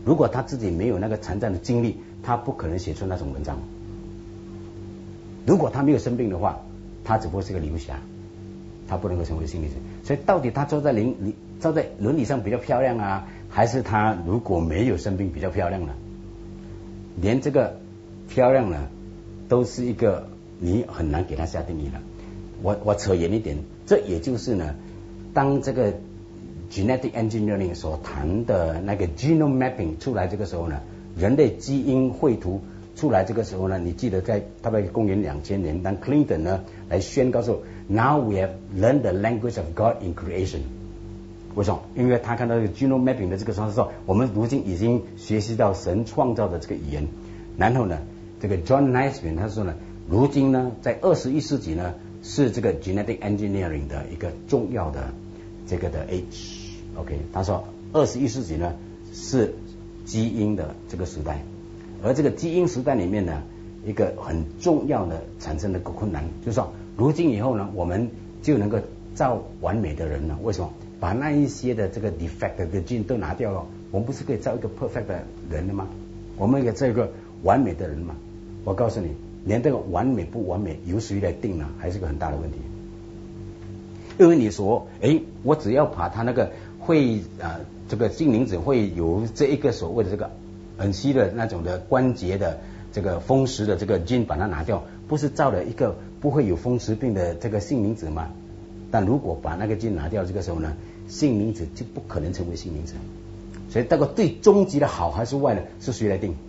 如果他自己没有那个残障的经历，他不可能写出那种文章。如果他没有生病的话，他只不过是个刘侠，他不能够成为心理师。所以到底他坐在伦理上比较漂亮啊，还是他如果没有生病比较漂亮呢？连这个漂亮呢，都是一个你很难给他下定义了。我扯远一点，这也就是呢，当这个 genetic engineering 所谈的那个 genome mapping 出来这个时候呢，人类基因绘图出来这个时候呢，你记得在大概公元2000年，当 Clinton 呢来宣告说 Now we have learned the language of God in creation。 为什么？因为他看到这个 genome mapping 的这个时候，我们如今已经学习到神创造的这个语言。然后呢，这个 John Naisbitt 他说呢，如今呢，在21世纪呢，是这个 genetic engineering 的一个重要的这个的 age。OK， 他说21世纪呢是基因的这个时代。而这个基因时代里面呢，一个很重要的产生的困难，就是说，如今以后呢，我们就能够造完美的人了。为什么？把那一些的这个 defect 的 gene 都拿掉了，我们不是可以造一个 perfect 的人了吗？我们可以造一个完美的人嘛？我告诉你，连这个完美不完美由谁来定呢？还是个很大的问题。因为你说，我只要把他那个这个精灵子会有这一个所谓的这个很稀的那种的关节的这个风湿的这个基因把它拿掉，不是造了一个不会有风湿病的这个性灵子吗？但如果把那个基因拿掉，这个时候呢，性灵子就不可能成为性灵子。所以这个最终极的好还是坏呢？是谁来定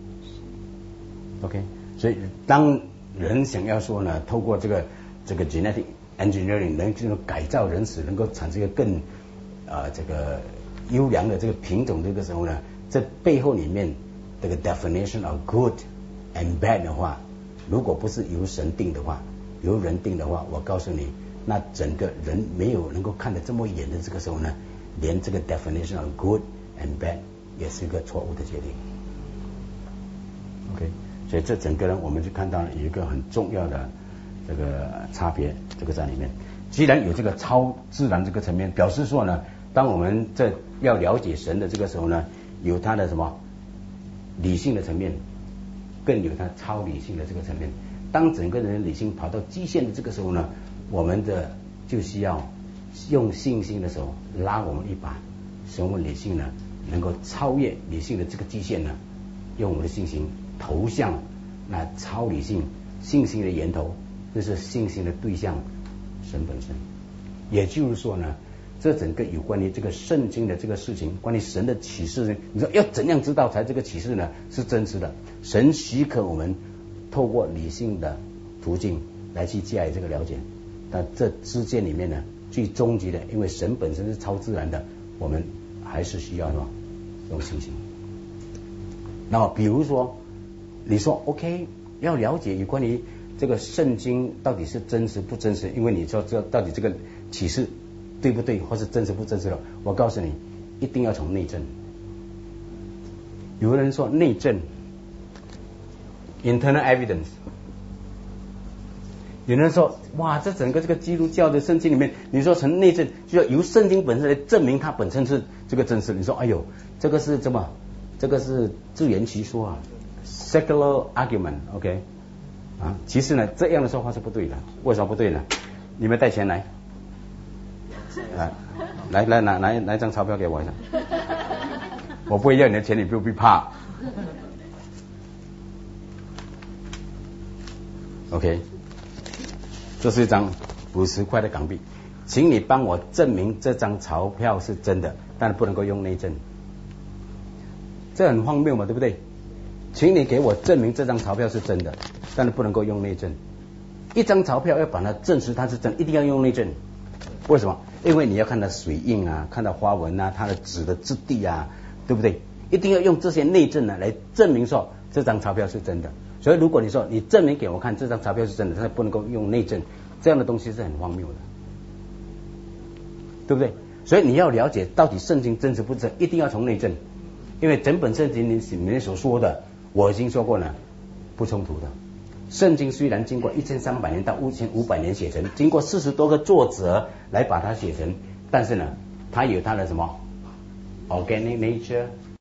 ？OK， 所以当人想要说呢，透过这个 genetic engineering 能够改造人死，能够产生一个更这个优良的这个品种，这个时候呢，这背后里面这个 definition of good and bad 的话，如果不是由神定的话，由人定的话，我告诉你，那整个人没有能够看得这么远的这个时候呢，连这个 definition of good and bad 也是一个错误的决定。OK， 所以这整个呢，我们就看到了有一个很重要的这个差别，这个在里面。既然有这个超自然这个层面，表示说呢，当我们这要了解神的这个时候呢，有它的什么理性的层面，更有它超理性的这个层面。当整个人的理性跑到极限的这个时候呢，我们的就需要用信心的手拉我们一把，使我们理性呢能够超越理性的这个极限呢，用我们的信心投向那超理性信心的源头，就是信心的对象神本身。也就是说呢，这整个有关于这个圣经的这个事情，关于神的启示呢，你说要怎样知道才这个启示呢是真实的？神许可我们透过理性的途径来去加以这个了解，但这之间里面呢，最终极的，因为神本身是超自然的，我们还是需要什么？用信心。那么比如说你说 OK， 要了解有关于这个圣经到底是真实不真实，因为你知道到底这个启示对不对，或是真实不真实了，我告诉你，一定要从内证。有人说内证 internal evidence， 有人说哇，这整个这个基督教的圣经里面，你说从内证就要由圣经本身来证明它本身是这个真实。你说哎呦，这个是怎么？这个是自圆其说啊 ，secular argument，OK， 啊，其实呢这样的说法是不对的。为什么不对呢？你们带钱来，来拿一张钞票给我一下，我不会要你的钱，你不必怕。OK， 这是一张50块的港币，请你帮我证明这张钞票是真的，但不能够用内证。这很荒谬嘛，对不对？请你给我证明这张钞票是真的，但是不能够用内证。一张钞票要把它证实它是真，一定要用内证。为什么？因为你要看到水印啊，看到花纹啊，它的纸的质地啊，对不对？一定要用这些内证呢来证明说这张钞票是真的。所以如果你说你证明给我看这张钞票是真的，但是不能够用内证，这样的东西是很荒谬的，对不对？所以你要了解到底圣经真实不真，一定要从内证。因为整本圣经里面所说的，我已经说过了，不冲突的。圣经虽然经过1300年到1500年写成，经过40多个作者来把它写成，但是呢，它有它的什么 organic nature